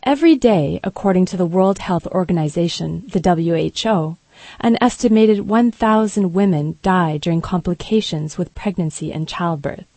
Every day, according to the World Health Organization, the WHO, an estimated 1,000 women die during complications with pregnancy and childbirth.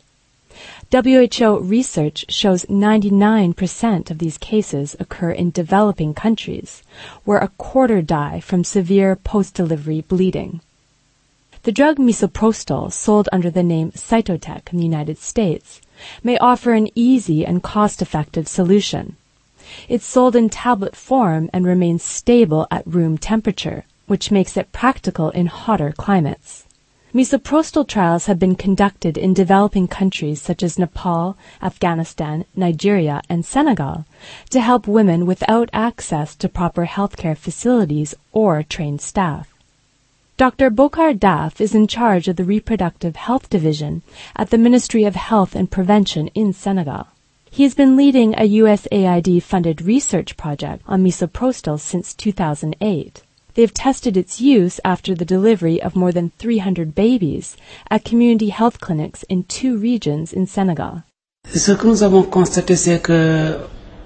WHO research shows 99% of these cases occur in developing countries, where a quarter die from severe post-delivery bleeding. The drug misoprostol, sold under the name Cytotec in the United States, may offer an easy and cost-effective solution. It's sold in tablet form and remains stable at room temperature, which makes it practical in hotter climates. Misoprostol trials have been conducted in developing countries such as Nepal, Afghanistan, Nigeria, and Senegal to help women without access to proper healthcare facilities or trained staff. Dr. Bokar Daf is in charge of the Reproductive Health Division at the Ministry of Health and Prevention in Senegal. He has been leading a USAID-funded research project on misoprostol since 2008. They have tested its use after the delivery of more than 300 babies at community health clinics in 2 regions in Senegal. Ce que nous avons constaté, c'est que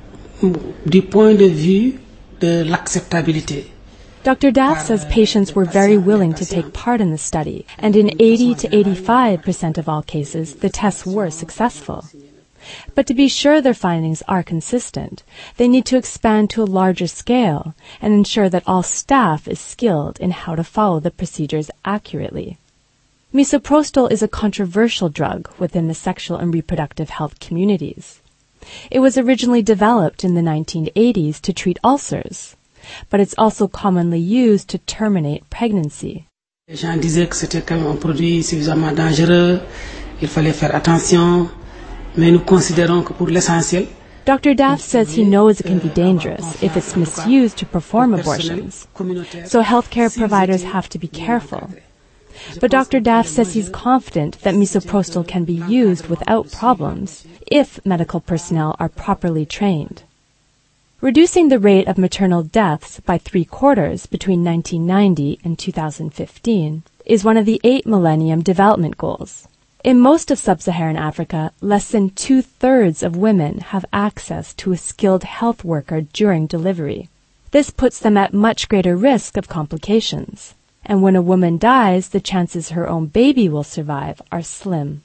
du point de vue de l'acceptabilité, Dr. Daff says patients were very willing to take part in the study, and in 80 to 85% of all cases, the tests were successful. But to be sure their findings are consistent, they need to expand to a larger scale and ensure that all staff is skilled in how to follow the procedures accurately. Misoprostol is a controversial drug within the sexual and reproductive health communities. It was originally developed in the 1980s to treat ulcers, but it's also commonly used to terminate pregnancy. Les gens disaient que c'était quand même un produit suffisamment dangereux, il fallait faire attention. Mais nous considérons que pour l'essentiel, Dr. Daff says he knows it can be dangerous if it's misused to perform abortions, so healthcare providers have to be careful. But Dr. Daff says he's confident that misoprostol can be used without problems if medical personnel are properly trained. Reducing the rate of maternal deaths by 3/4 between 1990 and 2015 is one of the 8 Millennium Development Goals. In most of sub-Saharan Africa, less than 2/3 of women have access to a skilled health worker during delivery. This puts them at much greater risk of complications. And when a woman dies, the chances her own baby will survive are slim.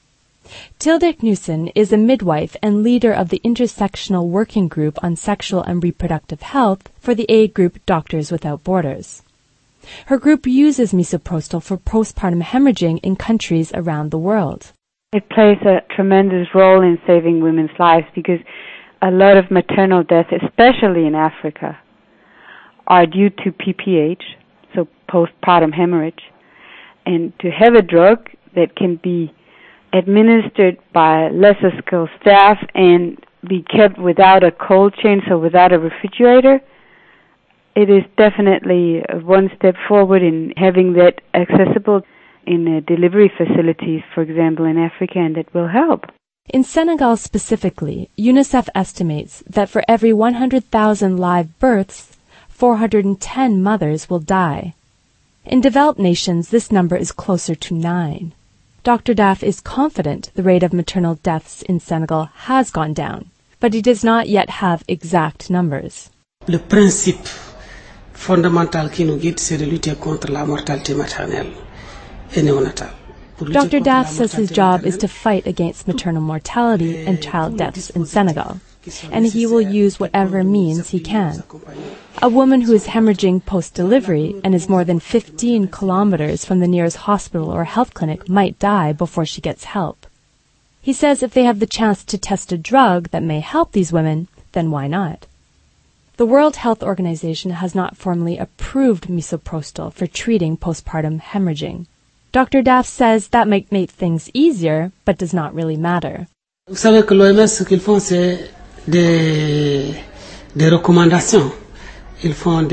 Tilde Knudsen is a midwife and leader of the Intersectional Working Group on Sexual and Reproductive Health for the aid group Doctors Without Borders. Her group uses misoprostol for postpartum hemorrhaging in countries around the world. It plays a tremendous role in saving women's lives because a lot of maternal deaths, especially in Africa, are due to PPH, so postpartum hemorrhage. And to have a drug that can be administered by lesser skilled staff and be kept without a cold chain, so without a refrigerator, it is definitely one step forward in having that accessible in delivery facilities, for example, in Africa, and that will help. In Senegal specifically, UNICEF estimates that for every 100,000 live births, 410 mothers will die. In developed nations, this number is closer to 9. Dr. Daff is confident the rate of maternal deaths in Senegal has gone down, but he does not yet have exact numbers. Le principe fondamental qui nous guide, c'est de lutter contre la mortalité maternelle et néonatale. Dr. Daff says his job is to fight against maternal mortality and child deaths in Senegal, and he will use whatever means he can. A woman who is hemorrhaging post-delivery and is more than 15 kilometers from the nearest hospital or health clinic might die before she gets help. He says if they have the chance to test a drug that may help these women, then why not? The World Health Organization has not formally approved misoprostol for treating postpartum hemorrhaging. Dr. Daff says that might make things easier, but does not really matter. Vous savez que l'OMS, ce qu'ils font, c'est des recommandations. He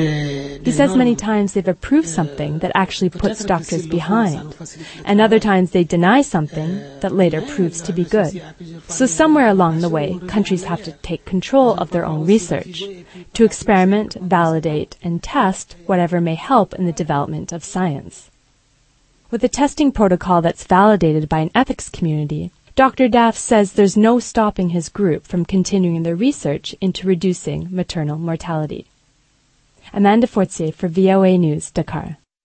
says many times they've approved something that actually puts doctors behind, and other times they deny something that later proves to be good. So somewhere along the way, countries have to take control of their own research, to experiment, validate, and test whatever may help in the development of science. With a testing protocol that's validated by an ethics community, Dr. Daff says there's no stopping his group from continuing their research into reducing maternal mortality. Amanda Fortier for VOA News, Dakar.